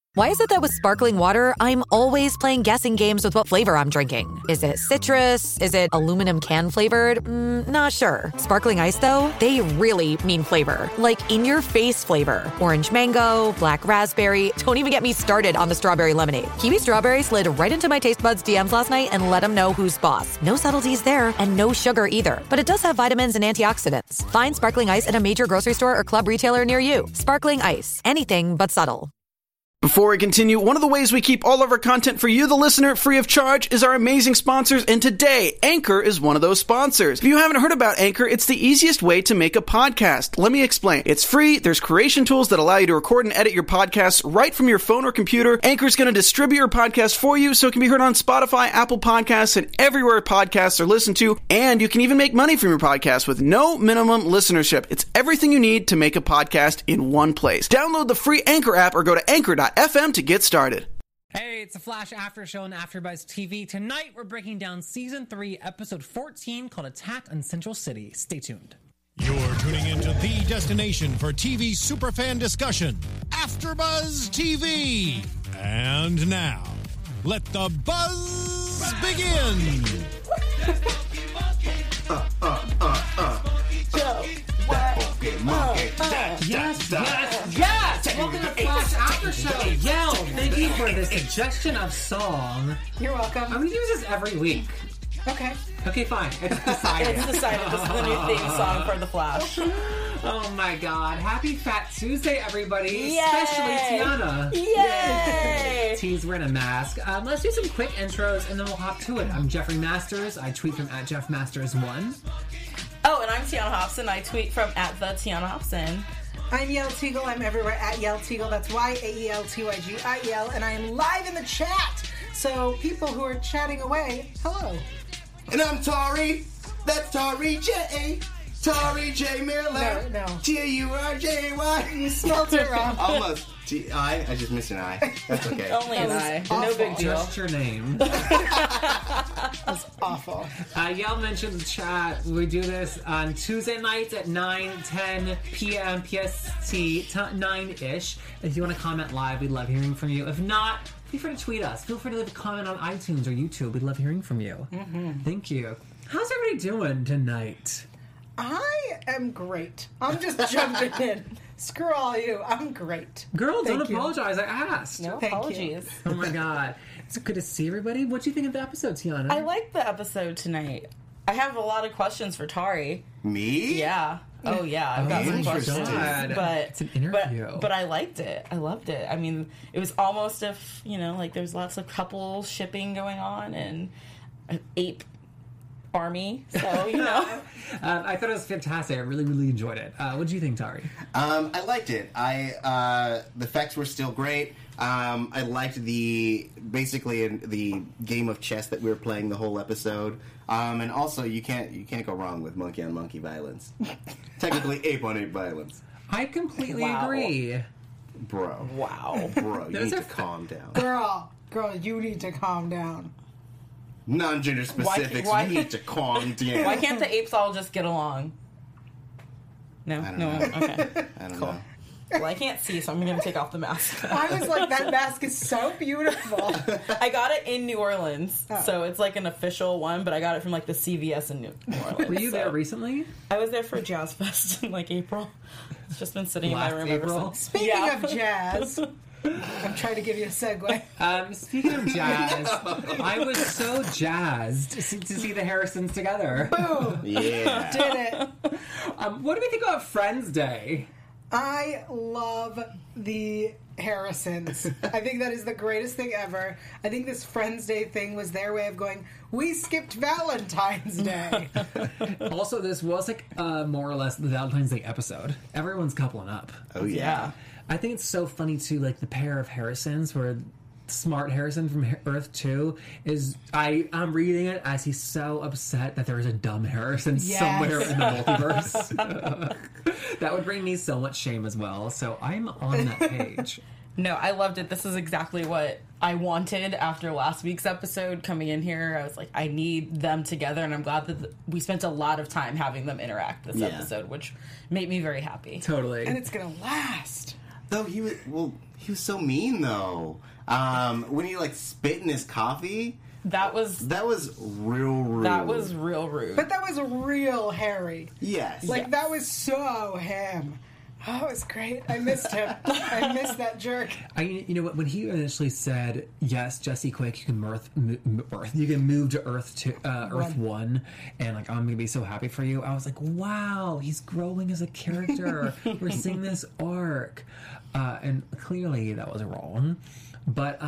Why is it that with sparkling water, I'm always playing guessing games with what flavor I'm drinking? Is it citrus? Is it aluminum can flavored? Not sure. Sparkling ice, though, they really mean flavor. Like in-your-face flavor. Orange mango, black raspberry. Don't even get me started on the strawberry lemonade. Kiwi Strawberry slid right into my taste buds DMs last night and let them know who's boss. No subtleties there, and no sugar either. But it does have vitamins and antioxidants. Find sparkling ice at a major grocery store or club retailer near you. Sparkling ice. Anything but subtle. Before we continue, one of the ways we keep all of our content for you, the listener, free of charge is our amazing sponsors, and today, Anchor is one of those sponsors. If you haven't heard about Anchor, it's the easiest way to make a podcast. Let me explain. It's free, there's creation tools that allow you to record and edit your podcasts right from your phone or computer. Anchor's going to distribute your podcast for you so it can be heard on Spotify, Apple Podcasts, and everywhere podcasts are listened to, and you can even make money from your podcast with no minimum listenership. It's everything you need to make a podcast in one place. Download the free Anchor app or go to anchor.fm to get started. Hey, it's a Flash After Show on AfterBuzz TV. Tonight, we're breaking down Season 3, Episode 14, called Attack on Central City. Stay tuned. You're tuning into the destination for TV superfan discussion, AfterBuzz TV. And now, let the buzz begin. Yes! Welcome to Flash After Show. Yell, thank you for the suggestion of song. You're welcome. I'm gonna use this every week. Okay. Okay, fine. It's decided. It's decided. This is the new theme song for The Flash. Oh my god. Happy Fat Tuesday, everybody. Yay! Especially Tiana. Yay! T's wearing a mask. Let's do some quick intros and then we'll hop to it. I'm Jeffrey Masters. I tweet from @JeffMasters1. Oh, and I'm Tiana Hobson. I tweet from @TheTiana Hobson. I'm Yell Teagle. I'm everywhere @Yell Teagle. That's YAELTYGIEL. And I am live in the chat. So people who are chatting away, hello. And I'm Tari. That's Tari J. Tari J. Miller. No. T-A-U-R-J-Y. You spelled it wrong. Almost. I just missed an I. That's okay. Only an I. No big deal. Just your name. That's awful. Yell mentioned the chat. We do this on Tuesday nights at 9-10 p.m. PST, 9-ish. If you want to comment live, we'd love hearing from you. If not, feel free to tweet us. Feel free to leave a comment on iTunes or YouTube. We'd love hearing from you. Mm-hmm. Thank you. How's everybody doing tonight? I am great. I'm just jumping in. Screw all you. I'm great. Girl, don't Thank you. apologize. I asked. No Thank apologies. Oh my god. It's good to see everybody. What do you think of the episode, Tiana? I like the episode tonight. I have a lot of questions for Tari. Me? Yeah. Oh, yeah. I've got some Interesting. questions. But It's an interview. But I liked it. I loved it. I mean, it was almost if, like there's lots of couple shipping going on and an ape army. So, I thought it was fantastic. I really, really enjoyed it. What did you think, Tari? I liked it. The effects were still great. I liked the game of chess that we were playing the whole episode. And also, you can't go wrong with monkey on monkey violence. Technically, ape on ape violence. I completely Wow. agree. Bro, wow. you need to calm down. Girl, you need to calm down. Non-gender specifics, Why- you need to calm down. Why can't the apes all just get along? No? I don't No? know. Okay. I don't know. Well, I can't see, so I'm going to take off the mask. I was like, that mask is so beautiful. I got it in New Orleans, so it's like an official one, but I got it from like the CVS in New Orleans. Were you there recently? I was there for Jazz Fest in like April. It's just been sitting in my room April? ever since. Speaking of jazz, I'm trying to give you a segue. Speaking of jazz, I was so jazzed to see the Harrisons together. Boom. Yeah. Did it. What do we think about Friends Day? I love the Harrisons. I think that is the greatest thing ever. I think this Friends Day thing was their way of going, we skipped Valentine's Day. Also, this was like more or less the Valentine's Day episode. Everyone's coupling up. Oh, yeah. Yeah. I think it's so funny too, like the pair of Harrisons, where Smart Harrison from Earth 2 is, I'm reading it as he's so upset that there is a dumb Harrison somewhere in the multiverse. That would bring me so much shame as well. So I'm on that page. No, I loved it. This is exactly what I wanted after last week's episode. Coming in here, I was like, I need them together, and I'm glad that we spent a lot of time having them interact this episode, which made me very happy. Totally. And it's going to last. Though he He was so mean, though. When he, like, spit in his coffee... That was real rude. That was real rude. But that was a real Harry. Yes. Like, that was so him. Oh, it was great. I missed him. I missed that jerk. You know what? When he initially said, "Yes, Jesse Quick, you can you can move to Earth Earth 1, and like I'm gonna be so happy for you," I was like, "Wow, he's growing as a character. We're seeing this arc," and clearly that was wrong. But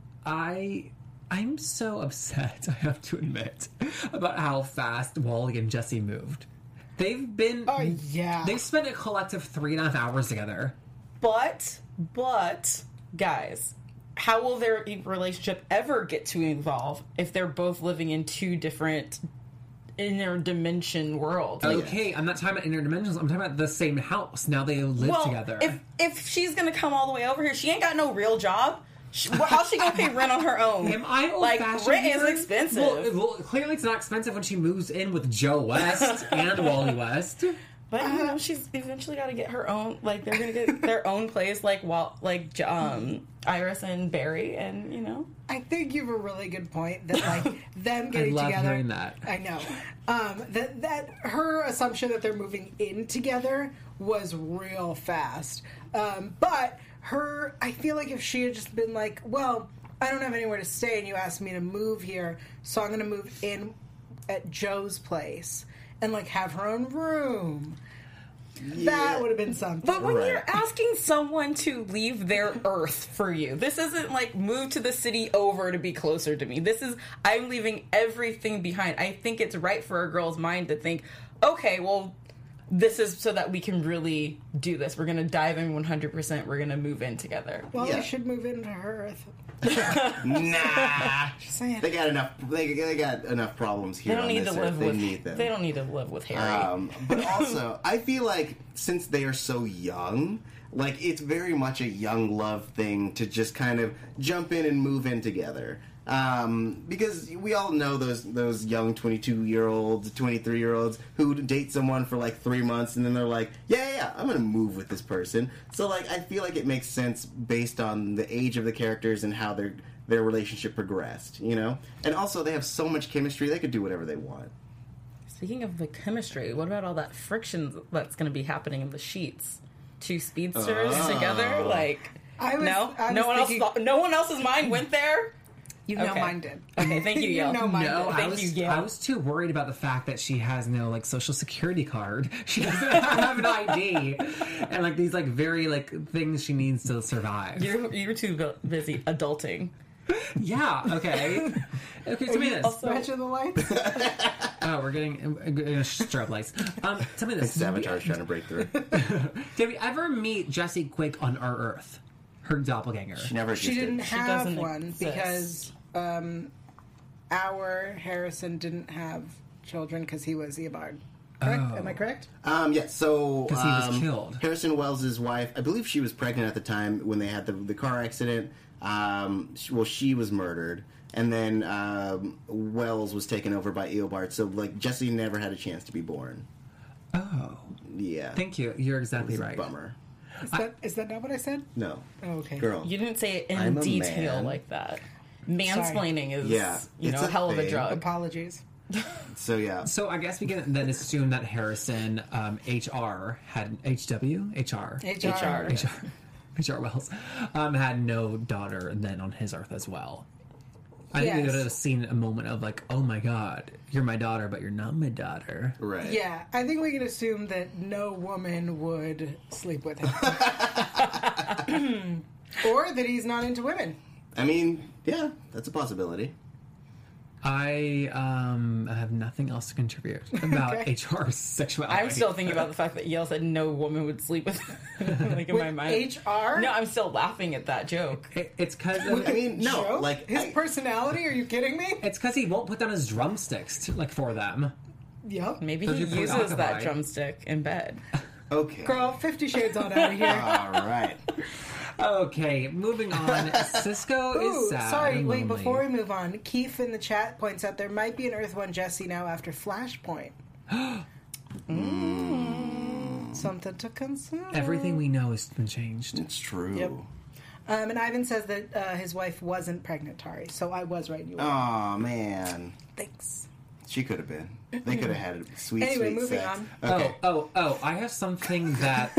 I'm so upset, I have to admit, about how fast Wally and Jesse moved. They've been... Oh, yeah. They've spent a collective 3.5 hours together. But, guys, how will their relationship ever get to evolve if they're both living in two different interdimension worlds? Like, Okay, I'm not talking about interdimensions. I'm talking about the same house. Now they live together. If she's gonna come all the way over here, she ain't got no real job. How's she gonna pay rent on her own? Am I like, old-fashioned rent here? is expensive. Well, clearly it's not expensive when she moves in with Joe West and Wally West. But you know, she's eventually got to get her own. Like, they're gonna get their own place, like Iris and Barry, and you know. I think you have a really good point that like them getting I love together. hearing that. I know that her assumption that they're moving in together was real fast. But I feel like if she had just been like, well, I don't have anywhere to stay, and you asked me to move here, so I'm going to move in at Joe's place and like have her own room. Yeah. That would have been something. But when you're asking someone to leave their Earth for you, this isn't like move to the city over to be closer to me. This is, I'm leaving everything behind. I think it's right for a girl's mind to think, okay, well, this is so that we can really do this. We're going to dive in 100%. We're going to move in together. Well, we should move into her Earth. Nah. Just saying. They got enough. They got enough problems here. They don't need to live They with. need them. They don't need to live with Harry. But also, I feel like since they are so young, like it's very much a young love thing to just kind of jump in and move in together. Because we all know those young 22-year-olds, 23-year-olds who date someone for like 3 months and then they're like, yeah, I'm gonna move with this person. So like, I feel like it makes sense based on the age of the characters and how their relationship progressed, you know? And also, they have so much chemistry, they could do whatever they want. Speaking of the chemistry, what about all that friction that's going to be happening in the sheets? Two speedsters together, like no one else's mind went there. You know mine did. Okay, thank you, Yale. You know mine No, did. Thank you, Gail. I was too worried about the fact that she has no like social security card. She doesn't have an ID, and like these like very like things she needs to survive. You're too busy adulting. Yeah. Okay. Okay. Tell me this. Match of the lights. Oh, we're getting strobe lights. Tell me this. Sabotage trying to break through. Did we ever meet Jesse Quick on our Earth? Her doppelganger. She never She existed. didn't have doesn't one exist. because our Harrison didn't have children because he was Eobard. Correct? Oh. Am I correct? Yeah, so... 'Cause he was killed. Harrison Wells' wife, I believe she was pregnant at the time when they had the car accident. She was murdered. And then Wells was taken over by Eobard, so like Jesse never had a chance to be born. Oh. Yeah. Thank you. You're exactly It's a right. bummer. Is that not what I said? No. Oh, okay. Girl. You didn't say it in I'm a detail man. like that. Mansplaining is, Yeah, it's a a hell of a thing. drug. Apologies. So yeah. So I guess we can then assume that Harrison HR had HR Wells had no daughter then on his Earth as well. I think we Yes. would have seen a moment of like, oh my god, you're my daughter, but you're not my daughter. Right. Yeah, I think we can assume that no woman would sleep with him. Or that he's not into women. I mean, yeah, that's a possibility. I have nothing else to contribute about Okay. HR's sexuality. I'm still thinking about the fact that Yale said no woman would sleep with him. Like in my mind. HR? No, I'm still laughing at that joke. It's because I mean, no, Joke? like his personality? Are you kidding me? he won't put down his drumsticks for them. Yep. Maybe Those he are uses preoccupied. that drumstick in bed. okay. Girl, 50 Shades on out of here. All right. Okay, moving on. Cisco Ooh, is sad. sorry, and wait, lonely. before we move on, Keith in the chat points out there might be an Earth 1 Jesse now after Flashpoint. Something to consider. Everything we know has been changed. It's true. Yep. And Ivan says that his wife wasn't pregnant, Tari. So I was right. You were. Oh man, Thanks. she could have been. They could have had sweet, Anyway, sweet moving sex. on. Okay. Oh, I have something that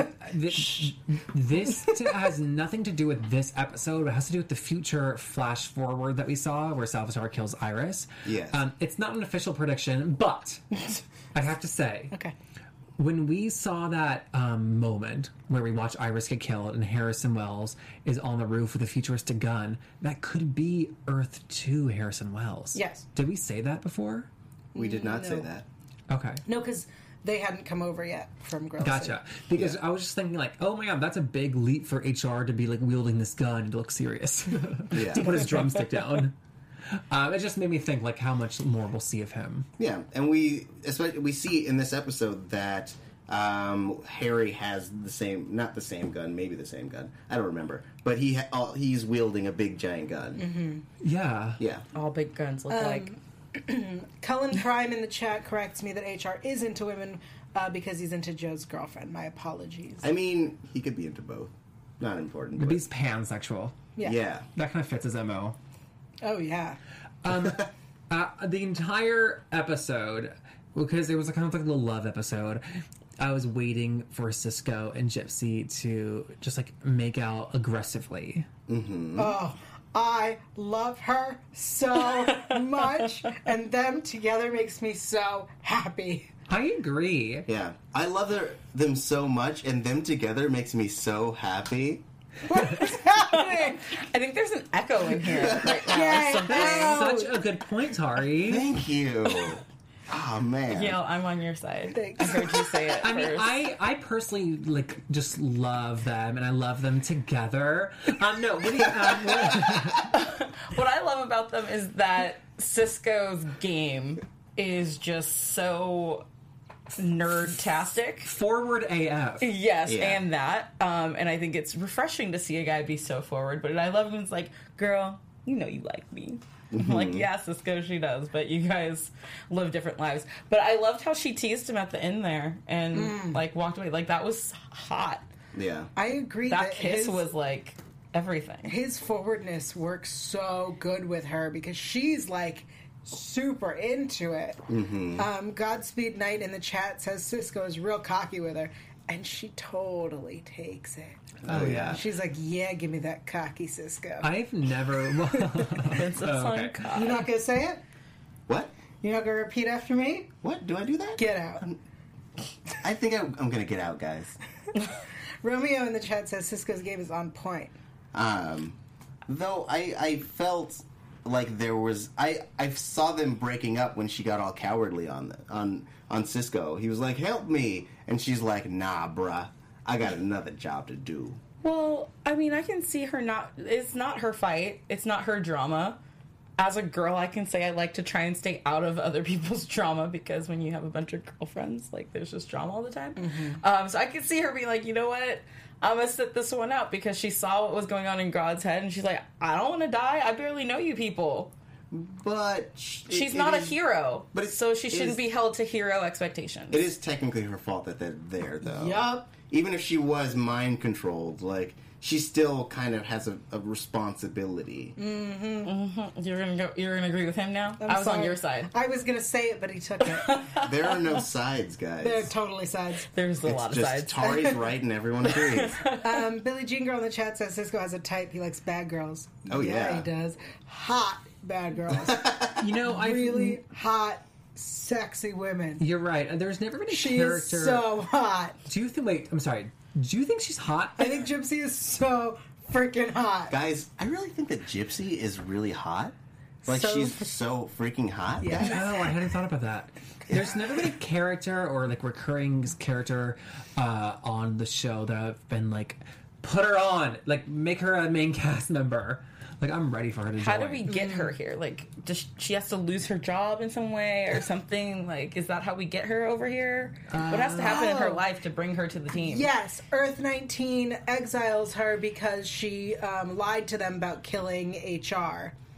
this has nothing to do with this episode. It has to do with the future flash forward that we saw where Salvatore kills Iris. Yes. It's not an official prediction, but I have to say, Okay. when we saw that moment where we watch Iris get killed and Harrison Wells is on the roof with a futuristic gun, that could be Earth 2 Harrison Wells. Yes. Did we say that before? We did not say No. that. Okay. No, because they hadn't come over yet from Girls. Gotcha. Because I was just thinking, like, oh my god, that's a big leap for HR to be like wielding this gun and to look serious. Yeah. To put his drumstick down. It just made me think, like, how much more we'll see of him. Yeah, and we see in this episode that Harry has not the same gun, maybe the same gun. I don't remember, but he's wielding a big giant gun. Yeah. Yeah. All big guns look like. Cullen Prime in the chat corrects me that HR is into women because he's into Joe's girlfriend. My apologies. I mean, he could be into both. Not important. But But he's pansexual. yeah. That kind of fits his MO. Oh, yeah. The entire episode, because it was kind of like a little love episode, I was waiting for Cisco and Gypsy to just, like, make out aggressively. Oh, I love her so much, and them together makes me so happy. I agree. Yeah. I love them so much, and them together makes me so happy. What's happening? I think there's an echo in here right now. Yay. or something. Oh. Such a good point, Tari. Thank you. Oh, man. You know, I'm on your side. Thanks. I heard you say it I mean, first. I personally, like, just love them, and I love them together. No, what do you... What I love about them is that Cisco's game is just so nerd-tastic. Forward AF. Yes, Yeah. and that. And I think it's refreshing to see a guy be so forward. But I love him. It's like, girl, you know you like me. I'm like, yeah, Cisco, she does. But you guys live different lives. But I loved how she teased him at the end there and, like, walked away. Like, that was hot. Yeah. I agree That that kiss was, like, everything. his forwardness works so good with her because she's like super into it. Godspeed Knight in the chat says Cisco is real cocky with her, and she totally takes it. Oh, yeah. She's like, yeah, give me that cocky Cisco. I've never... Princess on okay. cock. You're not gonna say it? What? You're not gonna repeat after me? What? Do I do that? Get out. I think I'm going to get out, guys. Romeo in the chat says Cisco's game is on point. Though I felt like there was I saw them breaking up when she got all cowardly on Cisco. He was like, "Help me," and she's like, "Nah, bruh, I got another job to do." Well, I mean, I can see her not... It's not her fight. It's not her drama. As a girl, I can say I like to try and stay out of other people's drama because when you have a bunch of girlfriends, like, there's just drama all the time. So I can see her being like, you know what? I'm going to sit this one out because she saw what was going on in God's head and she's like, I don't want to die. I barely know you people. But She's not a hero. but so she it shouldn't is- be held to hero expectations. It is technically her fault that they're there, though. Yup. Even if she was mind controlled, like, she still kind of has a responsibility. You're gonna agree with him now? I was on sorry. your side. I was gonna say it, but he took it. There are no sides, guys. They're totally sides. There's a lot of just sides. Tari's right and everyone agrees. Billie Jean Girl in the chat says Cisco has a type. He likes bad girls. Oh, yeah. he does. Hot bad girls. You know, I Really hot, sexy women. You're right. And there's never been a She character... is so hot. Do you think... Wait, I'm sorry. Do you think she's hot? I think Gypsy is so freaking hot. Guys, I really think that Gypsy is really hot. Like, So- she's so freaking hot. Yeah. Oh, I hadn't thought about that. There's never been a character or, like, recurring character on the show that I've been like, put her on, like, make her a main cast member. Like, I'm ready for her to join. How do we get her here? Like, does she has to lose her job in some way or something? Like, is that how we get her over here? What has to happen in her life to bring her to the team? Yes, Earth 19 exiles her because she lied to them about killing HR.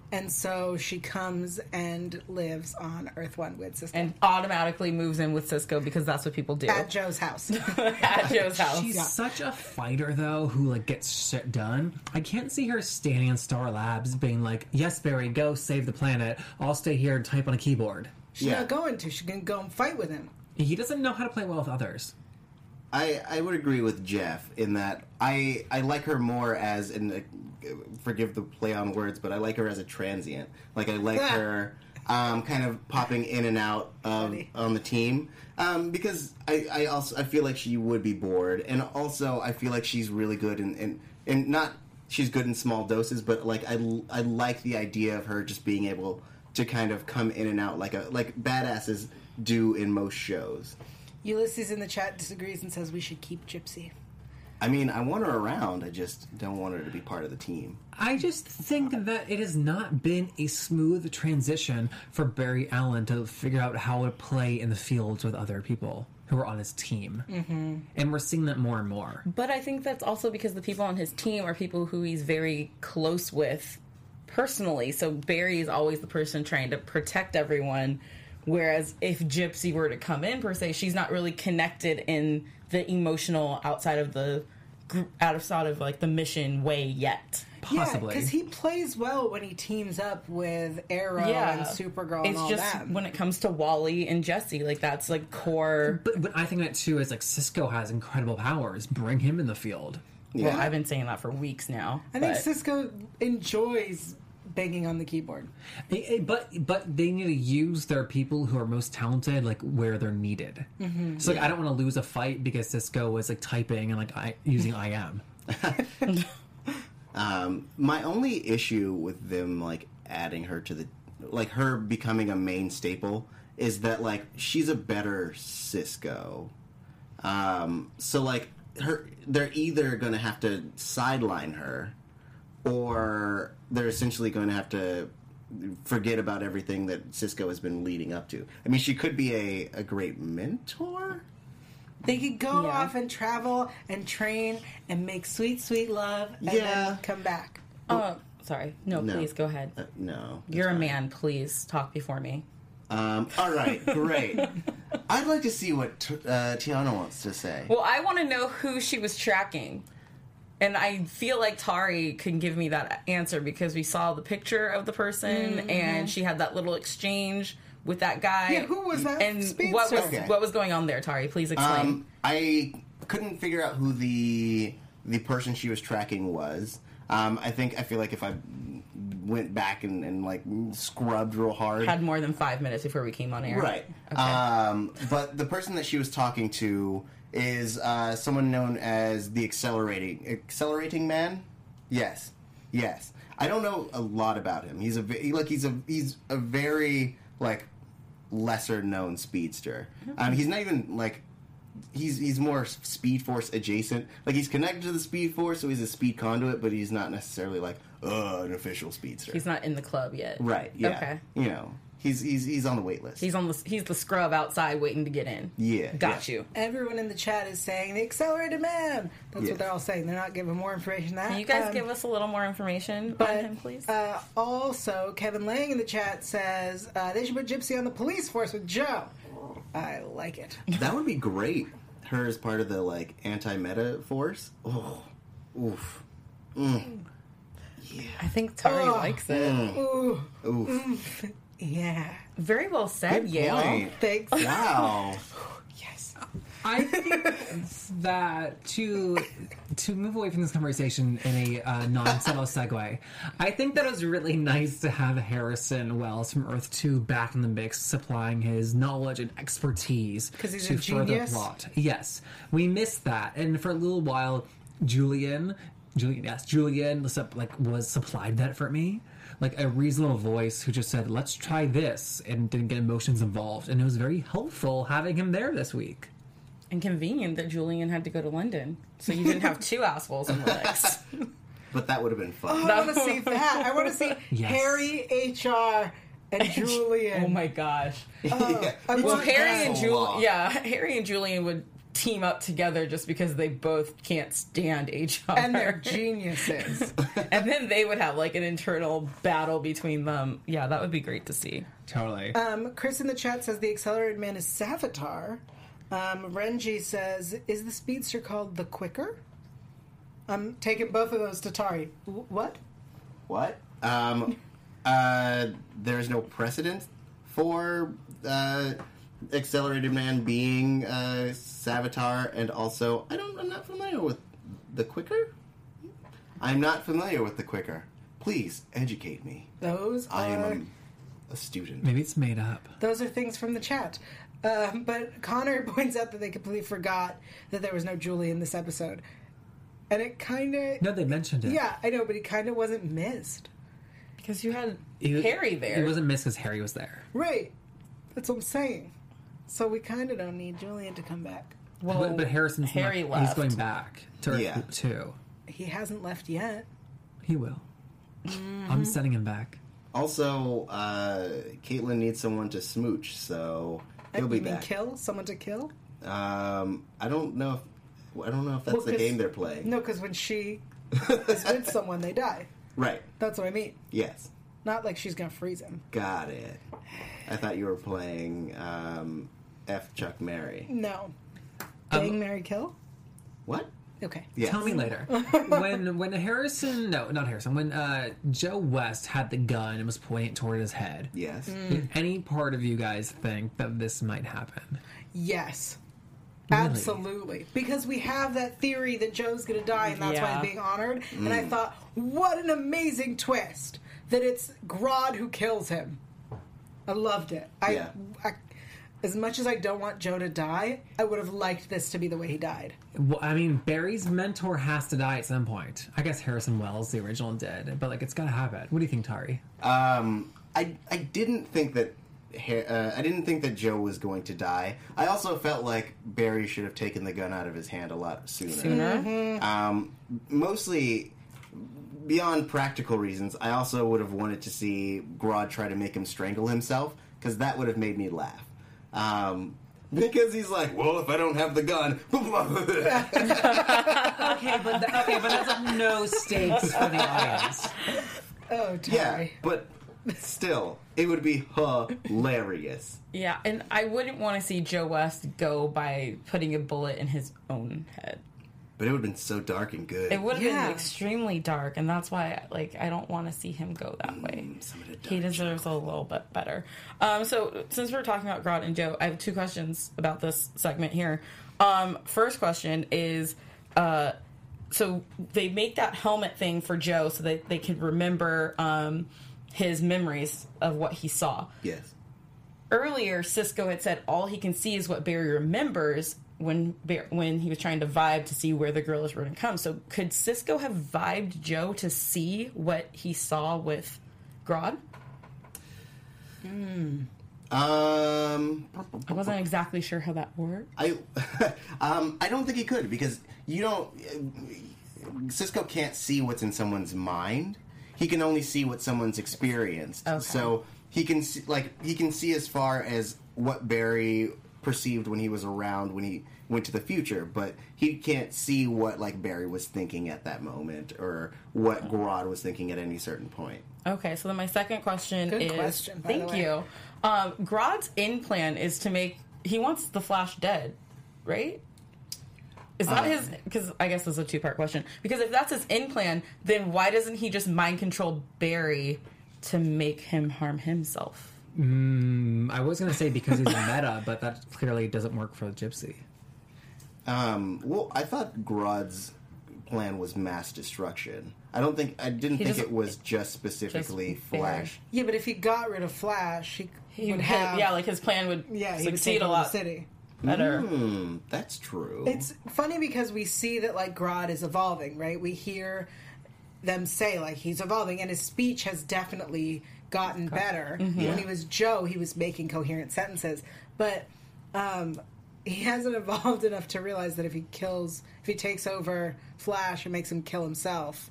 And so she comes and lives on Earth 1 with Cisco. And automatically moves in with Cisco because that's what people do. At Joe's house. At Joe's house. She's such a fighter, though, who like gets shit done. I can't see her standing in Star Labs being like, "Yes, Barry, go save the planet. I'll stay here and type on a keyboard." She's not going to. She's going to go and fight with him. He doesn't know how to play well with others. I would agree with Jeff in that I like her more as forgive the play on words, but I like her as a transient. Like I like her kind of popping in and out on the team because I feel like she would be bored, and also I feel like she's really good and not she's good in small doses, but like I like the idea of her just being able to kind of come in and out like badasses do in most shows. Ulysses in the chat disagrees and says we should keep Gypsy. I mean, I want her around. I just don't want her to be part of the team. I just think that it has not been a smooth transition for Barry Allen to figure out how to play in the fields with other people who are on his team. Mm-hmm. And we're seeing that more and more. But I think that's also because the people on his team are people who he's very close with personally. So Barry is always the person trying to protect everyone. Whereas if Gypsy were to come in, per se, she's not really connected in the emotional outside of the like the mission way yet. Possibly. Yeah, because he plays well when he teams up with Arrow and Supergirl and all that. It's just when it comes to Wally and Jesse, like that's like core. But I think that too is like Cisco has incredible powers. Bring him in the field. Yeah. Well, I've been saying that for weeks now. I think Cisco enjoys banging on the keyboard. But they need to use their people who are most talented like where they're needed. Mm-hmm. So like I don't want to lose a fight because Cisco was like typing and like using IM. My only issue with them like adding her to the like her becoming a main staple is that like she's a better Cisco. So like they're either going to have to sideline her or they're essentially going to have to forget about everything that Cisco has been leading up to. I mean, she could be a great mentor. They could go off and travel and train and make sweet, sweet love and then come back. Sorry. No, please, go ahead. No. You're a man. Please talk before me. All right, great. I'd like to see what Tiana wants to say. Well, I want to know who she was tracking. And I feel like Tari can give me that answer because we saw the picture of the person and she had that little exchange with that guy. Yeah, who was that? And what was going on there, Tari? Please explain. I couldn't figure out who the person she was tracking was. I feel like if I went back and like scrubbed real hard, had more than 5 minutes before we came on air. Right. Okay. But the person that she was talking to is someone known as the Accelerating Man. Yes. I don't know a lot about him. He's a very like lesser known speedster. He's not even like he's more Speed Force adjacent. Like he's connected to the Speed Force, so he's a speed conduit, but he's not necessarily like an official speedster. He's not in the club yet. Right. Yeah. Okay. You know. He's on the wait list. He's the scrub outside waiting to get in. Yeah. Got you. Everyone in the chat is saying the Accelerated Man. That's what they're all saying. They're not giving more information than that. Can you guys give us a little more information on him, please? Also, Kevin Lang in the chat says they should put Gypsy on the police force with Joe. I like it. That would be great. Her as part of the like anti-meta force. Oh. Oof. Mm. Yeah. I think Tari likes it. Ooh. Oof. Yeah. Very well said, Good Yale. point. Thanks. Wow. Yes. I think that to move away from this conversation in a non-subtle segue, I think that it was really nice to have Harrison Wells from Earth 2 back in the mix, supplying his knowledge and expertise because he's to a further genius. plot. Yes, we missed that, and for a little while, Julian was supplied that for me. Like a reasonable voice who just said, let's try this, and didn't get emotions involved. And it was very helpful having him there this week. And convenient that Julian had to go to London, so you didn't have two assholes in the mix. But that would have been fun. Oh, I want to see that. I want to see Harry, HR, and Julian. Oh my gosh. I Well, want Harry that. and Julian would team up together just because they both can't stand each other. And they're geniuses. And then they would have like an internal battle between them. Yeah, that would be great to see. Totally. Chris in the chat says the accelerated man is Savitar. Renji says, is the speedster called the Quicker? I'm taking both of those to Tari. What? What? There's no precedent for Accelerated Man being Savitar, and also I'm not familiar with the Quicker. I'm not familiar with the Quicker. Please educate me. Those I are am a student. Maybe it's made up. those are things from the chat. But Connor points out that they completely forgot that there was no Julie in this episode. And it kind of... No, they mentioned it. Yeah, I know, but he kind of wasn't missed. Because you had He- Harry there. It wasn't missed because Harry was there. Right. That's what I'm saying. So we kind of don't need Julian to come back. well, But Harrison's Harry not, left. He's going back to Earth Yeah. 2. He hasn't left yet. He will. I'm sending him back. Also, Caitlin needs someone to smooch, so he'll be You mean back. kill? Someone to kill? I don't know if that's Well, the 'cause- game they're playing. No, because when she is with someone, they die. Right. That's what I mean. Yes. Not like she's going to freeze him. Got it. I thought you were playing F. Chuck Mary. No. Bang, marry, kill? What? Okay. Yes. Tell me later. when Harrison, no, not Harrison, when Joe West had the gun and was pointing it toward his head, Yes. did any part of you guys think that this might happen? Yes. Really? Absolutely. Because we have that theory that Joe's going to die and that's why Yeah. he's being honored. And I thought, what an amazing twist that it's Grodd who kills him. I loved it. I, as much as I don't want Joe to die, I would have liked this to be the way he died. Well, I mean, Barry's mentor has to die at some point. I guess Harrison Wells, the original, did, but like it's got to happen. What do you think, Tari? I didn't think that I didn't think that Joe was going to die. I also felt like Barry should have taken the gun out of his hand a lot sooner. Mostly beyond practical reasons, I also would have wanted to see Grodd try to make him strangle himself, because that would have made me laugh. Because he's like, well, if I don't have the gun... Okay, but that's like no stakes for the audience. Oh, Tari. yeah, but still, it would be hilarious. Yeah, and I wouldn't want to see Joe West go by putting a bullet in his own head. But it would have been so dark and good. It would have Yeah. been extremely dark, and that's why, like, I don't want to see him go that way. some of the He dark deserves a little bit better. So, since we're talking about Grodd and Joe, I have two questions about this segment here. First question is, so they make that helmet thing for Joe so that they can remember his memories of what he saw. Yes. Earlier, Cisco had said all he can see is what Barry remembers when he was trying to vibe to see where the girls were going to come. So could Cisco have vibed Joe to see what he saw with Grodd? I wasn't exactly sure how that worked. I don't think he could, because you don't. Cisco can't see what's in someone's mind. He can only see what someone's experienced. Okay. So he can see as far as what Barry perceived when he was around when he went to the future, but he can't see what like Barry was thinking at that moment or what Grodd was thinking at any certain point. Okay, so then my second question Good is... question, by the Thank way. you. Grodd's in plan is to make... He wants the Flash dead, right? Is that his... Because I guess this is a two-part question. Because if that's his in plan, then why doesn't he just mind control Barry to make him harm himself? I was going to say because he's a meta, but that clearly doesn't work for the Gypsy. Well, I thought Grodd's plan was mass destruction. I didn't think doesn't- it was just specifically just Flash. Yeah, but if he got rid of Flash, he would had- have... yeah, like his plan would he would succeed take a over lot the city. better. That's true. It's funny because we see that like Grodd is evolving, right? We hear them say like he's evolving, and his speech has definitely gotten better. When he was Joe, he was making coherent sentences, but he hasn't evolved enough to realize that if he takes over Flash and makes him kill himself,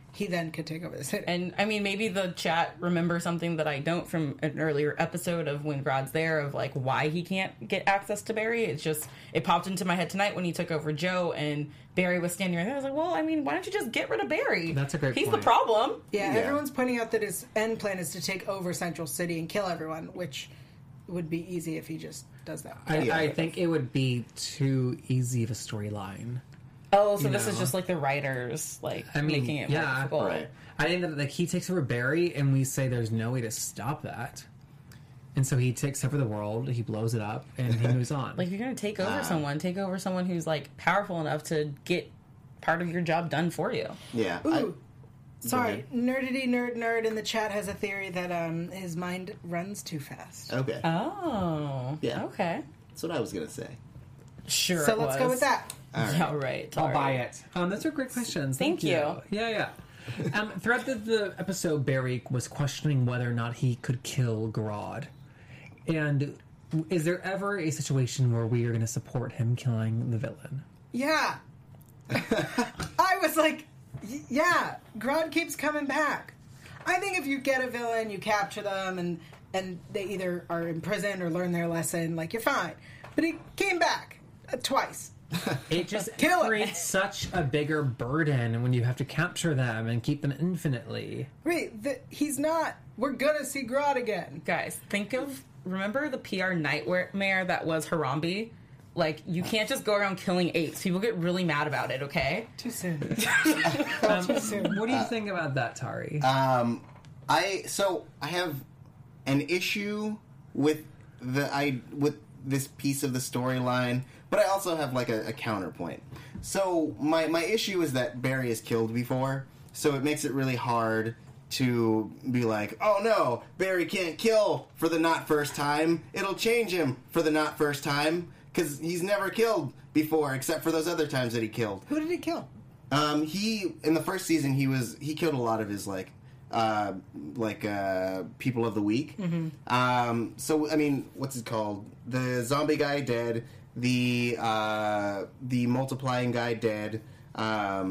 he then could take over the city. And I mean, maybe the chat remembers something that I don't from an earlier episode of when Grodd's there, of like why he can't get access to Barry. It's just, it popped into my head tonight when he took over Joe and Barry was standing right there. I was like, well, I mean, why don't you just get rid of Barry? That's a great He's point. the problem. Yeah, everyone's pointing out that his end plan is to take over Central City and kill everyone, which would be easy if he just does that. I think it would be too easy of a storyline. Oh, so this know. is just like the writers, like, making it more difficult. Right. I think that he takes over Barry, and we say there's no way to stop that. And so he takes over the world, he blows it up, and he moves on. Like, if you're going to take over someone who's, like, powerful enough to get part of your job done for you. Yeah. Ooh. Sorry, Nerdity Nerd in the chat has a theory that his mind runs too fast. Okay. Oh. Yeah. Okay. That's what I was going to say. Sure. So let's go with that. Yeah, right. I'll buy it. Those are great questions. Thank you. Yeah. Throughout the episode, Barry was questioning whether or not he could kill Grodd. And is there ever a situation where we are going to support him killing the villain? Yeah. I was like, yeah, Grodd keeps coming back. I think if you get a villain, you capture them, and they either are imprisoned or learn their lesson, like, you're fine. But he came back twice. It just Kill it. creates such a bigger burden when you have to capture them and keep them infinitely. Wait, he's not. We're gonna see Grodd again. Guys, remember the PR nightmare that was Harambe? Like, you can't just go around killing apes. People get really mad about it, okay? Too soon. Too soon. What do you think about that, Tari? I have an issue with this piece of the storyline, but I also have like a counterpoint. So my issue is that Barry is killed before, so it makes it really hard to be like, oh no, Barry can't kill for the not first time. It'll change him for the not first time, because he's never killed before except for those other times that he killed. Who did he kill? He in the first season he killed a lot of his people of the week. Mm-hmm. So I mean, what's it called? The zombie guy dead. The multiplying guy dead. But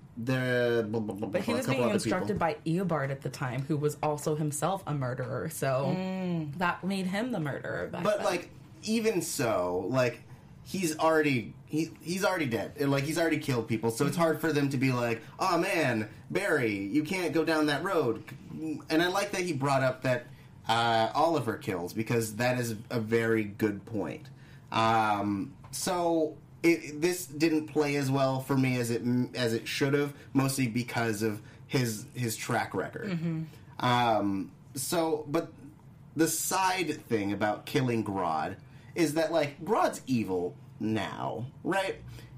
he was being instructed by Eobard at the time, who was also himself a murderer. So that made him the murderer. But like, even so, like, he's already dead. Like, he's already killed people, so it's hard for them to be like, oh man, Barry, you can't go down that road. And I like that he brought up that Oliver kills, because that is a very good point. So this didn't play as well for me as it should have, mostly because of his track record. Mm-hmm. But the side thing about killing Grodd is that, like, Grodd's evil now, right?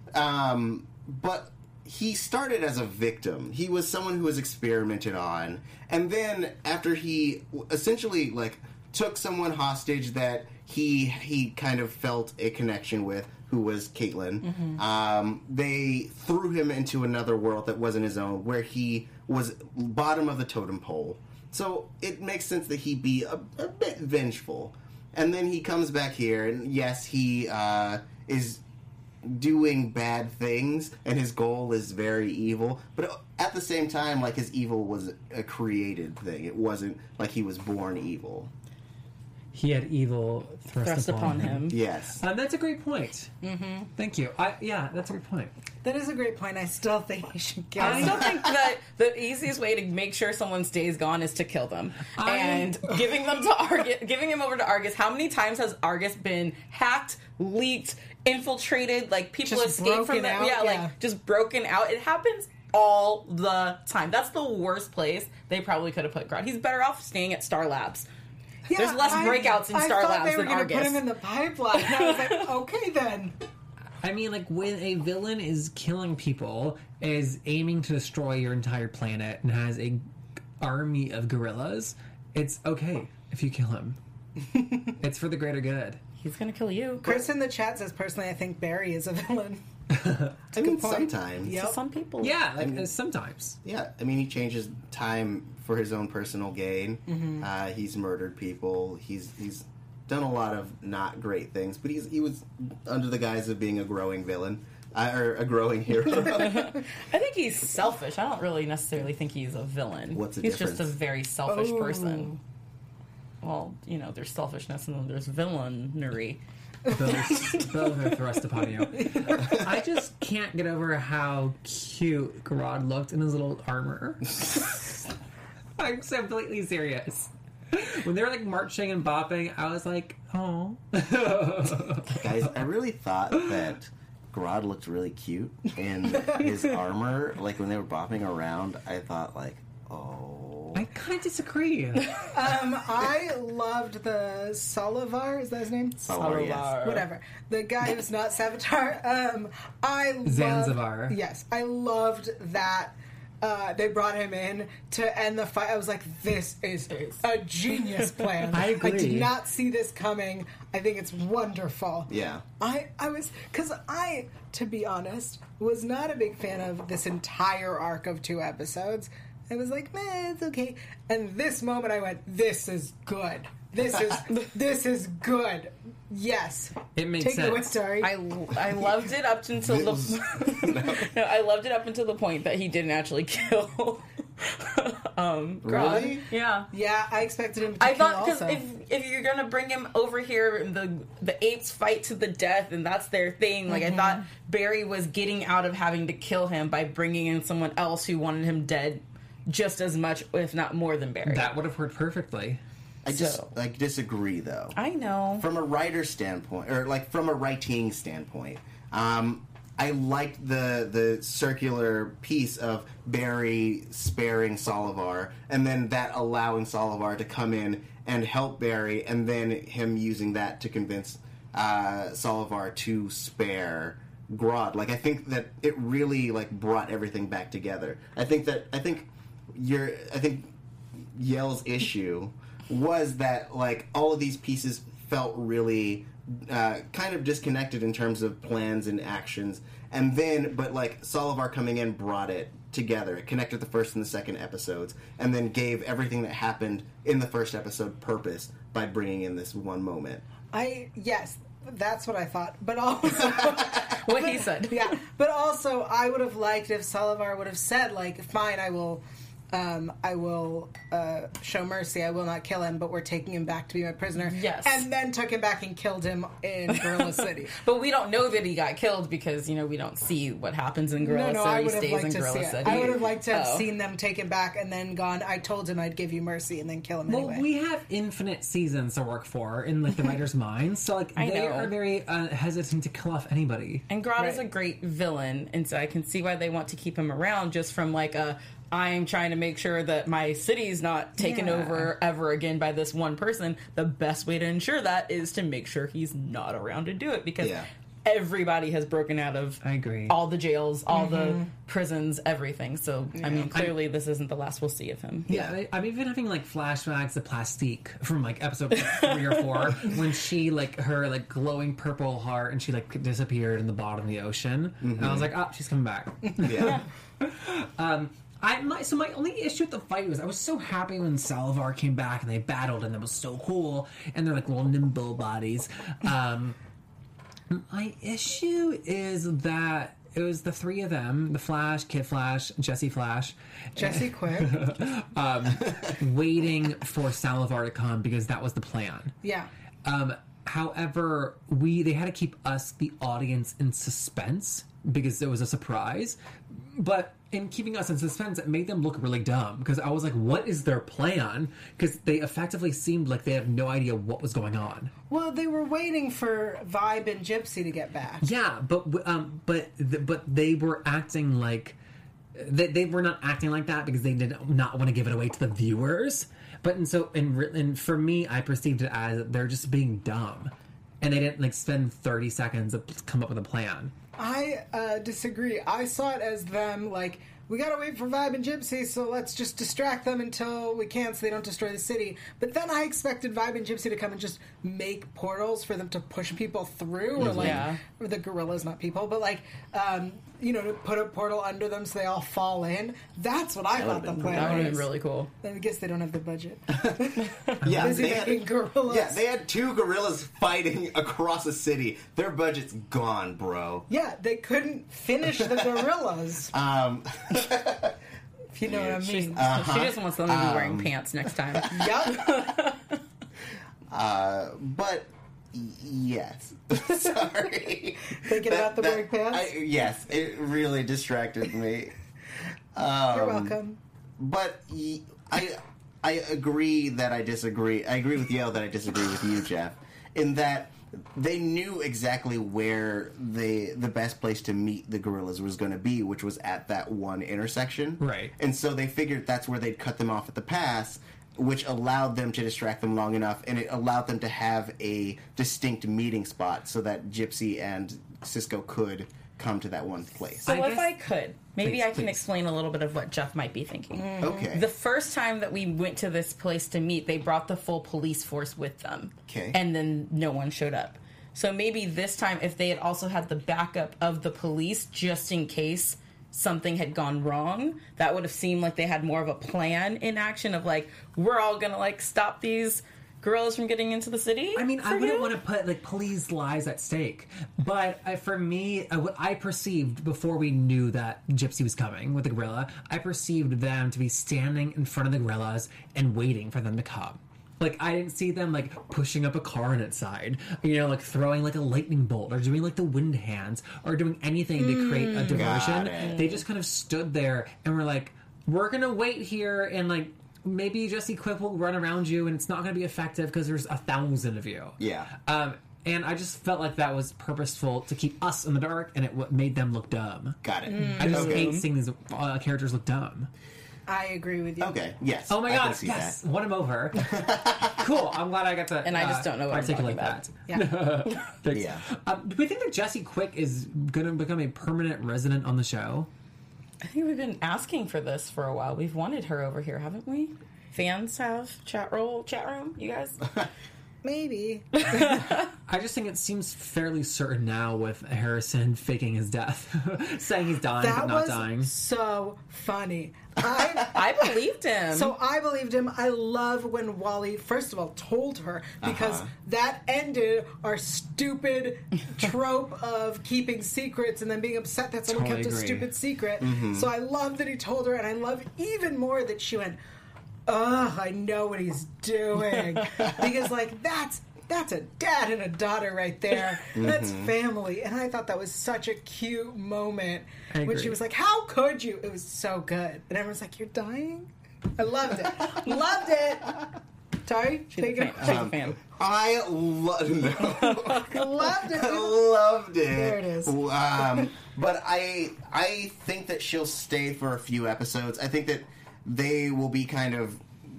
But he started as a victim. He was someone who was experimented on, and then after he essentially, like, took someone hostage that he kind of felt a connection with, who was Caitlin. Mm-hmm. They threw him into another world that wasn't his own, where he was bottom of the totem pole. So it makes sense that he'd be a bit vengeful. And then he comes back here, and yes, he is doing bad things, and his goal is very evil. But at the same time, like, his evil was a created thing. It wasn't like he was born evil. He had evil thrust upon him. Yes. That's a great point. Mm-hmm. Thank you. That's a good point. That is a great point. I still think he should kill I him. still think that the easiest way to make sure someone's day is gone is to kill them. And giving him over to Argus. How many times has Argus been hacked, leaked, infiltrated, like, people Just escape from broken them? out, Yeah, yeah. like, just broken out. It happens all the time. That's the worst place they probably could have put Grodd. He's better off staying at Star Labs. Yeah, There's less breakouts in Star I thought Labs they were than gonna Argus. put him in the pipeline. I was like, okay then. I mean, like, when a villain is killing people, is aiming to destroy your entire planet, and has a army of gorillas, it's okay if you kill him. It's for the greater good. He's gonna kill you. Chris in the chat says, personally, I think Barry is a villain. I mean, sometimes. Yep. To some people. Yeah, like, sometimes. Yeah, I mean, he changes time for his own personal gain. Mm-hmm. He's murdered people. He's done a lot of not great things, but he was under the guise of being a growing villain. or a growing hero. I think he's selfish. I don't really necessarily think he's a villain. What's the he's difference? just a very selfish person. Well, there's selfishness and then there's villainy. Both are thrust upon you. I just can't get over how cute Grodd looked in his little armor. I'm so completely serious. When they were like marching and bopping, I was like, oh. Guys, I really thought that Grodd looked really cute in his armor. Like when they were bopping around, I thought like, oh. I kind of disagree. I loved the Solovar. Is that his name? Solovar, yes. Whatever. The guy who's not Savitar. Zanzibar. Yes, I loved that. They brought him in to end the fight. I was like, this is a genius plan. I agree. I did not see this coming. I think it's wonderful. Yeah. I was, because I, to be honest, was not a big fan of this entire arc of 2 episodes. I was like, meh, it's okay. And this moment I went, this is good. This is good. Yes. It makes Take sense. it away, sorry. I loved it up until I loved it up until the point that he didn't actually kill. Grodd. Really? Yeah. Yeah, I expected him to I kill thought because also. if you're gonna bring him over here, the apes fight to the death, and that's their thing. Like I thought Barry was getting out of having to kill him by bringing in someone else who wanted him dead just as much, if not more, than Barry. That would have worked perfectly. I disagree though. I know. From a writer standpoint, or like from a writing standpoint, I liked the circular piece of Barry sparing Solovar, and then that allowing Solovar to come in and help Barry, and then him using that to convince Solovar to spare Grodd. Like I think that it really like brought everything back together. I think Yell's issue was that like all of these pieces felt really kind of disconnected in terms of plans and actions, and then but like Solovar coming in brought it together. It connected the first and the second episodes, and then gave everything that happened in the first episode purpose by bringing in this one moment. Yes, that's what I thought. But also, What he said. yeah. But also, I would have liked if Solovar would have said, like, "Fine, I will show mercy. I will not kill him, but we're taking him back to be my prisoner." Yes. And then took him back and killed him in Gorilla City. But we don't know that he got killed because, we don't see what happens in Gorilla No, City. I would He have stays liked in to see Gorilla it. City. I would have liked to have Oh. seen them take him back and then gone, "I told him I'd give you mercy," and then kill him Well, anyway. we have infinite seasons to work for in like the writer's mind, so like I they know. are very hesitant to kill off anybody. And Grodd is Right. a great villain, and so I can see why they want to keep him around just from like I'm trying to make sure that my city's not taken Yeah. over ever again by this one person. The best way to ensure that is to make sure he's not around to do it because Yeah. everybody has broken out of I agree. all the jails, all the prisons, everything. So, I mean, clearly this isn't the last we'll see of him. Yeah, I'm even having like flashbacks of Plastique from like episode 3 or 4 when she like her like glowing purple heart and she like disappeared in the bottom of the ocean. And I was like, oh, she's coming back. Yeah. So my only issue with the fight was I was so happy when Solovar came back and they battled and that was so cool and they're like little nimble bodies. My issue is that it was the 3 of them, the Flash, Kid Flash, Jesse Flash, Jesse Quick. waiting for Solovar to come because that was the plan. Yeah. However, they had to keep us, the audience, in suspense because it was a surprise. But in keeping us in suspense, it made them look really dumb because I was like, what is their plan? Because they effectively seemed like they have no idea what was going on. Well, they were waiting for Vibe and Gypsy to get back. Yeah, but they were acting like they were not acting like that because they did not want to give it away to the viewers. But and for me, I perceived it as they're just being dumb, and they didn't like spend 30 seconds to come up with a plan. I disagree. I saw it as them like we gotta wait for Vibe and Gypsy, so let's just distract them until we can so they don't destroy the city. But then I expected Vibe and Gypsy to come and just make portals for them to push people through, or like, or the gorillas, not people, but like, to put a portal under them so they all fall in. That's what I thought the plan was. That would have been really cool. I guess they don't have the budget. Yeah, Busy making gorillas. Yeah, they had 2 gorillas fighting across a city. Their budget's gone, bro. Yeah, they couldn't finish the gorillas. If you know what I mean. She just wants them to be wearing pants next time. Yep. But yes, sorry. Thinking about the wearing pants? Yes, it really distracted me. You're welcome. But I agree that I disagree. I agree with Yale that I disagree with you, Jeff, in that they knew exactly where the best place to meet the gorillas was going to be, which was at that one intersection. Right. And so they figured that's where they'd cut them off at the pass, which allowed them to distract them long enough, and it allowed them to have a distinct meeting spot so that Gypsy and Cisco could come to that one place. So if guess- I could, maybe I can please. explain a little bit of what Jeff might be thinking. Okay. The first time that we went to this place to meet, they brought the full police force with them. Okay. And then no one showed up. So maybe this time, if they had also had the backup of the police, just in case something had gone wrong, that would have seemed like they had more of a plan in action of like, we're all gonna like stop these gorillas from getting into the city. I mean, I for wouldn't you? want to put like police lives at stake, but for me, what I perceived before we knew that Gypsy was coming with the gorilla, I perceived them to be standing in front of the gorillas and waiting for them to come. Like, I didn't see them, like, pushing up a car on its side, like, throwing, like, a lightning bolt, or doing, like, the wind hands, or doing anything to create a diversion. They just kind of stood there and were like, we're gonna wait here, and, like, maybe Jesse Quick will run around you, and it's not gonna be effective because there's 1,000 of you. Yeah. And I just felt like that was purposeful to keep us in the dark, and it made them look dumb. Got it. I just hate seeing these characters look dumb. I agree with you. Okay, yes. Oh my I can god, see yes! that. Won him over. Cool, I'm glad I got to And I just don't know what I'm articulate talking that. Yeah. Thanks. Yeah. Do we think that Jesse Quick is going to become a permanent resident on the show? I think we've been asking for this for a while. We've wanted her over here, haven't we? Fans have chat room, you guys? Maybe. I just think it seems fairly certain now with Harrison faking his death, saying he's dying That but not was dying. so funny. I believed him. So I believed him. I love when Wally, first of all, told her, because that ended our stupid trope of keeping secrets and then being upset that someone Totally kept a agree. stupid secret. So I love that he told her, and I love even more that she went, "Ugh, I know what he's doing." Because, like, that's a dad and a daughter right there. That's family. And I thought that was such a cute moment I when agree. she was like, "How could you?" It was so good. And everyone's like, "You're dying?" I loved it. Loved it. Sorry? She's a fan. I loved it. Loved it. I loved it. There it is. But I think that she'll stay for a few episodes. I think that they will be kind of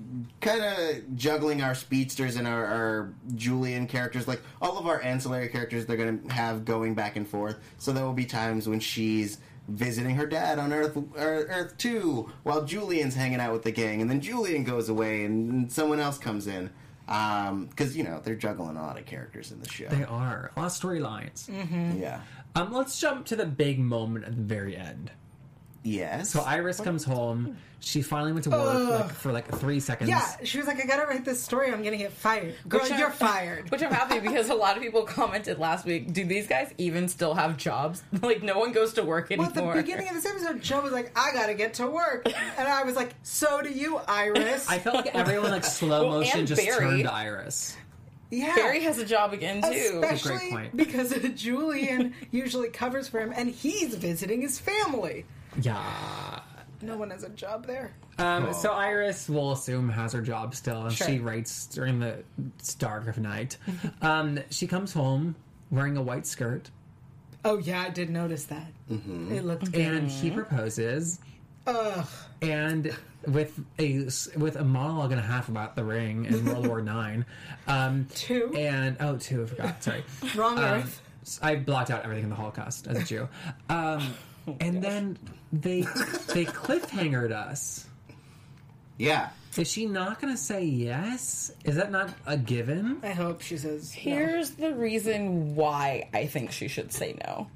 juggling our speedsters and our Julian characters, like all of our ancillary characters they're going to have going back and forth. So there will be times when she's visiting her dad on Earth 2 while Julian's hanging out with the gang, and then Julian goes away and someone else comes in. Because, they're juggling a lot of characters in the show. They are. A lot of storylines. Yeah. Let's jump to the big moment at the very end. Yes. So Iris comes home. She finally went to work for 3 seconds. Yeah, she was like, "I gotta write this story. I'm gonna get fired." Girl, you're fired. Which I'm happy because a lot of people commented last week, do these guys even still have jobs? Like, no one goes to work Well, anymore. at the beginning of this episode, Joe was like, "I gotta get to work," and I was like, "So do you, Iris." I felt like everyone slow Well, motion and just Barry. turned to Iris. Yeah. Barry has a job again, too. Especially Great point. because Julian usually covers for him, and he's visiting his family. Yeah. No one has a job there. So Iris, we'll assume, has her job still, and Sure. she writes during the dark of night. She comes home wearing a white skirt, Oh yeah, I did notice that. It looked good. and he proposes. Ugh. And with a monologue and a half about the ring in World War IX. Two. And two, I forgot. Sorry. Wrong Earth. I blocked out everything in the Holocaust as a Jew. And then they cliffhangered us. Yeah. Is she not going to say yes? Is that not a given? I hope she says no. Here's the reason why I think she should say no.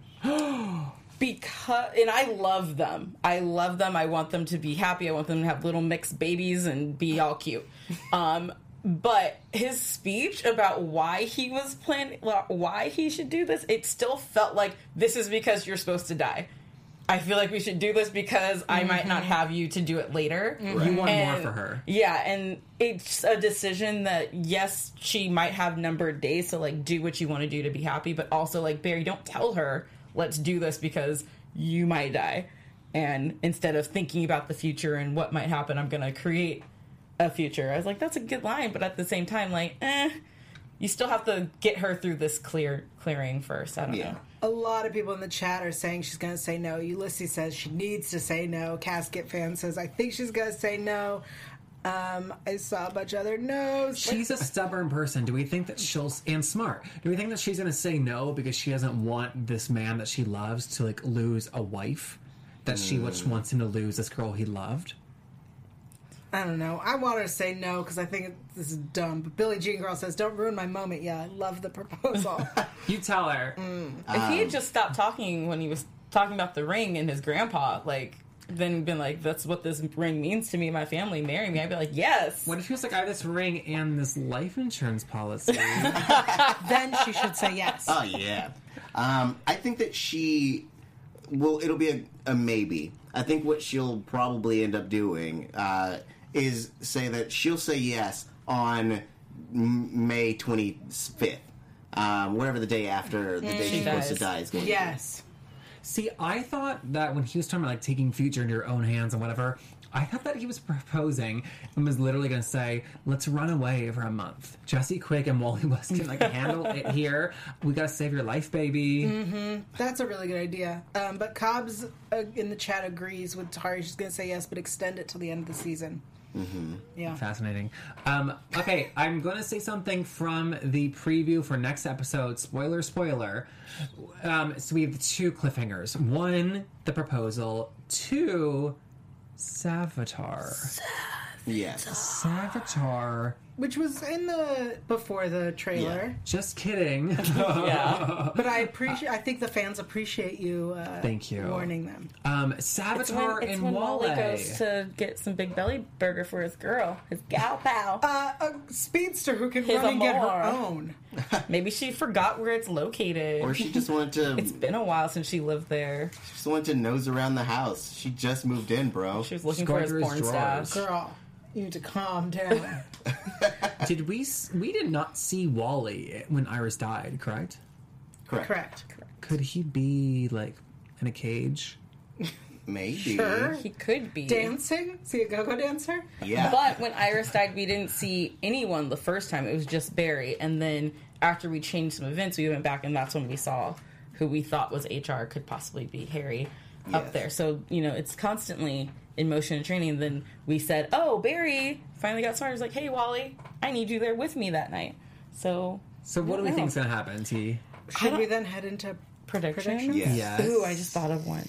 Because, and I love them. I want them to be happy. I want them to have little mixed babies and be all cute. But his speech about why he was planning, why he should do this, it still felt like this is because you're supposed to die. I feel like we should do this because I might not have you to do it later. You want more for her. Yeah, and it's a decision that, yes, she might have numbered days to, like, do what you want to do to be happy, but also, like, Barry, don't tell her, let's do this because you might die. And instead of thinking about the future and what might happen, I'm going to create a future. I was like, that's a good line, but at the same time, like, you still have to get her through this clearing first. I don't know. A lot of people in the chat are saying she's going to say no. Ulysses says she needs to say no. Casket fan says, I think she's going to say no. I saw a bunch of other no's. She's a stubborn person. Do we think that and smart. Do we think that she's going to say no because she doesn't want this man that she loves to, like, lose a wife? That she wants him to lose this girl he loved? I don't know. I want her to say no because I think this is dumb. But Billie Jean Girl says, don't ruin my moment. Yeah, I love the proposal. You tell her. If he had just stopped talking when he was talking about the ring and his grandpa, like, then been like, that's what this ring means to me and my family, marry me, I'd be like, yes. What if he was like, I have this ring and this life insurance policy? Then she should say yes. Oh, yeah. I think that it'll be a maybe. I think what she'll probably end up doing is say that she'll say yes on May 25th, whatever the day after the day she's supposed to die is going to be. Yes. See, I thought that when he was talking about, like, taking future into your own hands and whatever, I thought that he was proposing and was literally going to say, let's run away for a month. Jesse Quick and Wally West can, like, handle it here. We got to save your life, baby. Mm-hmm. That's a really good idea. But Cobbs in the chat agrees with Tari. She's going to say yes, but extend it till the end of the season. Mm-hmm. Yeah. Fascinating. Okay, I'm going to say something from the preview for next episode. Spoiler. So we have two cliffhangers. One, the proposal. Two, Savitar. Yes. Savitar. Which was before the trailer. Yeah. Just kidding. Yeah. But I think the fans appreciate you. Thank you. Warning them. Savitar It's and when Wally. Wally goes to get some Big Belly burger for his girl, his gal pal. A speedster who can His run and get her amour. own. Maybe she forgot where it's located. Or she just wanted to. It's been a while since she lived there. She just wanted to nose around the house. She just moved in, bro. She was looking going for his through his porn drawers. stash. Girl, you need to calm down. We did not see Wally when Iris died, correct? Correct. Could he be, like, in a cage? Maybe. Sure. He could be. Dancing? See a go-go dancer? Yeah. But when Iris died, we didn't see anyone the first time. It was just Barry. And then after we changed some events, we went back and that's when we saw who we thought was HR could possibly be Harry up Yes. there. So, it's constantly in motion and training. And then we said, oh, Barry finally got started. He was like, hey, Wally, I need you there with me that night. So what do we think is going to happen, T? Should we then head into predictions? Yes. Yes. Ooh, I just thought of one.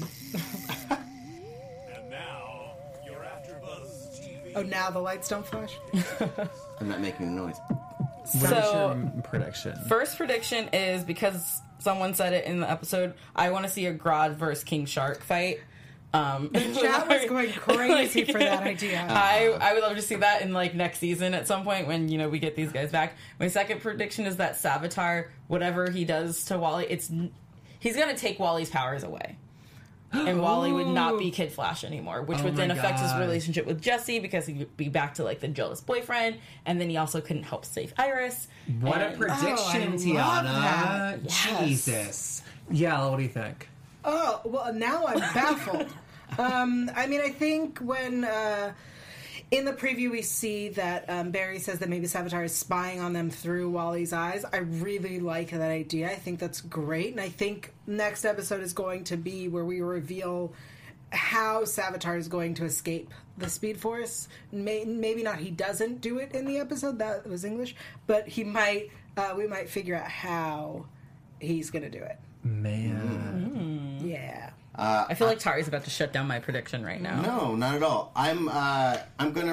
And now, you're AfterBuzz TV. Oh, now the lights don't flash? I'm not making a noise. What is So, your prediction? first prediction is because someone said it in the episode, I want to see a Grodd versus King Shark fight. The chat was going crazy for that idea. I would love to see that in next season at some point when we get these guys back. My second prediction is that Savitar, whatever he does to Wally, he's going to take Wally's powers away, and Wally would not be Kid Flash anymore, which would then affect his relationship with Jesse because he'd be back to the jealous boyfriend, and then he also couldn't help save Iris. What a And- prediction, I love Tiana! that. Yes. Jesus. Yeah, what do you think? Oh, well, now I'm baffled. I think when in the preview we see that Barry says that maybe Savitar is spying on them through Wally's eyes. I really like that idea. I think that's great. And I think next episode is going to be where we reveal how Savitar is going to escape the Speed Force. Maybe not he doesn't do it in the episode, that was English, but he might, we might figure out how he's going to do it. Man. Yeah. I feel like Tari's about to shut down my prediction right now. No, not at all. I'm gonna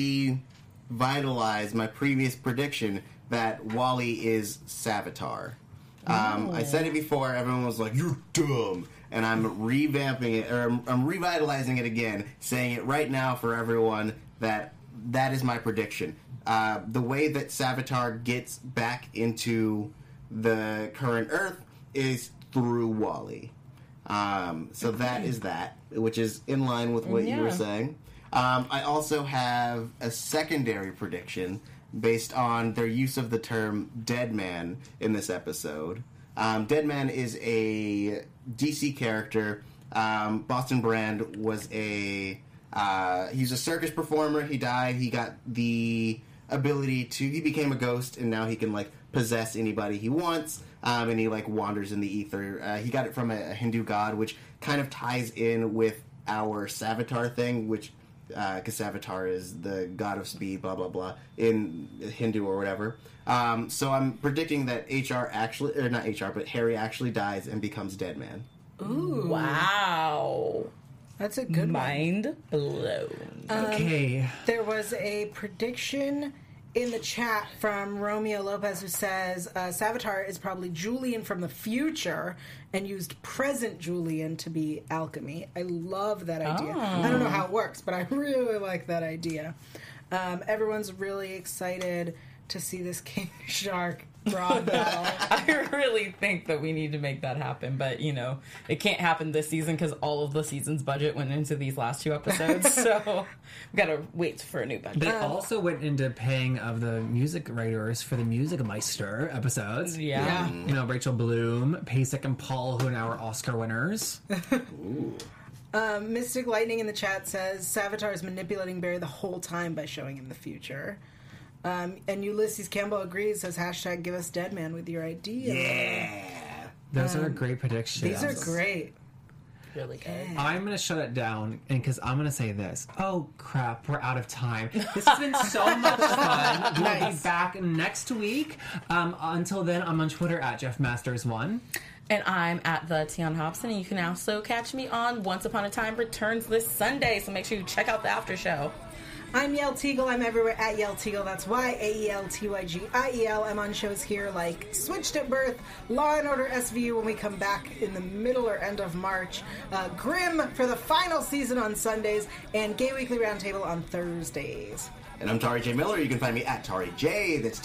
revitalize my previous prediction that Wally is Savitar. I said it before. Everyone was like, "You're dumb," and I'm revamping it, or I'm revitalizing it again, saying it right now for everyone that is my prediction. The way that Savitar gets back into the current Earth is through Wally. So that is that, which is in line with what you were saying. I also have a secondary prediction based on their use of the term Dead Man in this episode. Dead Man is a DC character. Boston Brand was he's a circus performer. He died. He got the ability he became a ghost, and now he can, like, possess anybody he wants, and he, like, wanders in the ether. He got it from a Hindu god, which kind of ties in with our Savitar thing, which, because Savitar is the god of speed, blah, blah, blah, in Hindu or whatever. So I'm predicting that Harry actually dies and becomes Dead Man. Ooh. Wow. That's a good Mind blown. Okay. There was a prediction in the chat from Romeo Lopez who says Savitar is probably Julian from the future and used present Julian to be alchemy. I love that idea. I don't know how it works, but I really like that idea. Everyone's really excited to see this King Shark broad battle. I really think that we need to make that happen, but, you know, it can't happen this season because all of the season's budget went into these last 2 episodes, so we've got to wait for a new budget. They also went into paying of the music writers for the Music Meister episodes. Yeah. You know, Rachel Bloom, Pasek, and Paul, who are now our Oscar winners. Mystic Lightning in the chat says Savitar is manipulating Barry the whole time by showing him the future. And Ulysses Campbell agrees, says hashtag give us Dead Man with your idea. Yeah. Those are great predictions. These are great. Really good. I'm going to shut it down, and because I'm going to say this. Oh, crap, we're out of time. This has been so much fun. We'll be back next week. Until then, I'm on Twitter at JeffMasters1. And I'm at the Tion Hobson, and you can also catch me on Once Upon a Time Returns this Sunday, so make sure you check out the after show. I'm Yael Teagle. I'm everywhere at Yael Teagle. That's YAELTYGIEL. I'm on shows here like Switched at Birth, Law & Order SVU when we come back in the middle or end of March, Grimm for the final season on Sundays, and Gay Weekly Roundtable on Thursdays. And I'm Tari J. Miller. You can find me at Tari J. That's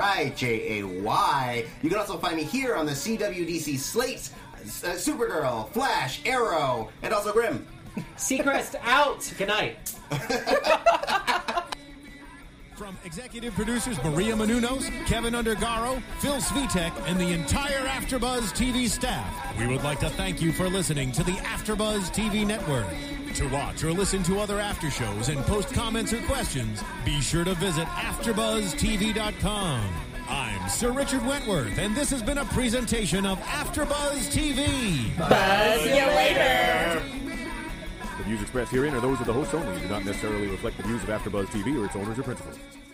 TAURIJAY. You can also find me here on the CWDC slate, Supergirl, Flash, Arrow, and also Grimm. Seacrest out. Good night. From executive producers Maria Menounos, Kevin Undergaro, Phil Svitek, and the entire AfterBuzz TV staff, we would like to thank you for listening to the AfterBuzz TV network. To watch or listen to other after shows and post comments or questions, be sure to visit AfterBuzzTV.com. I'm Sir Richard Wentworth, and this has been a presentation of AfterBuzz TV. Buzz you later! The views expressed herein are those of the hosts only and do not necessarily reflect the views of AfterBuzz TV or its owners or principals.